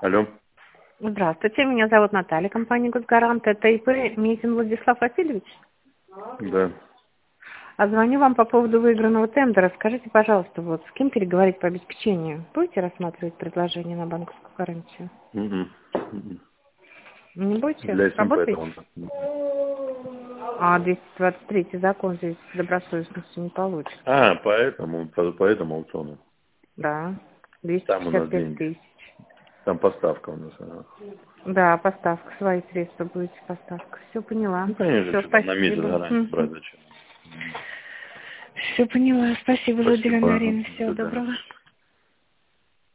Алло. Здравствуйте, меня зовут Наталья, компания «Госгарант». Это ИП Митин Владислав Васильевич. Да. А звоню вам по поводу выигранного тендера. Скажите, пожалуйста, вот с кем переговорить по обеспечению? Будете рассматривать предложение на банковскую гарантию? Мгм. Мгм. Не будете? Для СМП это Работаете? он. А 223 закон здесь добросовестностью не получится. По этому аукциону. Да, Там у нас 255 деньги. тысяч. Там поставка у нас. Ага. Да, поставка, свои средства будете поставка. Все поняла. Ну, конечно, Все, что там на месяц спасибо. гарантию брать зачем. Все поняла. Спасибо за уделенное Спасибо. время. До Всего свидания. доброго.